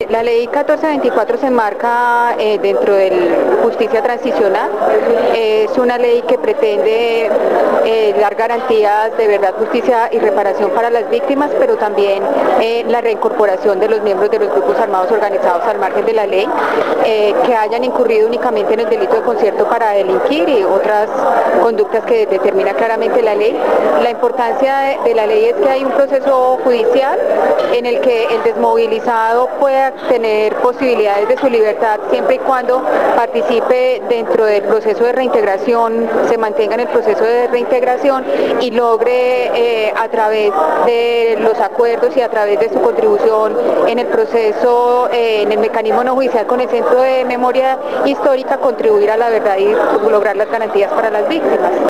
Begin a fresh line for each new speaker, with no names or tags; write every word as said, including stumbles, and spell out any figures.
la ley catorce veinticuatro se enmarca eh, dentro de justicia transicional. Eh, es una ley que pretende eh, dar garantías de verdad, justicia y reparación para las víctimas, pero también eh, la reincorporación de los miembros de los grupos armados organizados al margen de la ley, eh, que hayan incurrido únicamente en el delito de concierto para delinquir y otras conductas que determina claramente la ley. La importancia de, de la ley es que hay un proceso judicial en el que el desmovilizado pueda tener posibilidades de su libertad siempre y cuando participe dentro del proceso de reintegración, se mantenga en el proceso de reintegración y logre eh, a través de los acuerdos y a través de su contribución en el proceso, eh, en el mecanismo no judicial con el Centro de Memoria Histórica, contribuir a la verdad y lograr las garantías para las víctimas.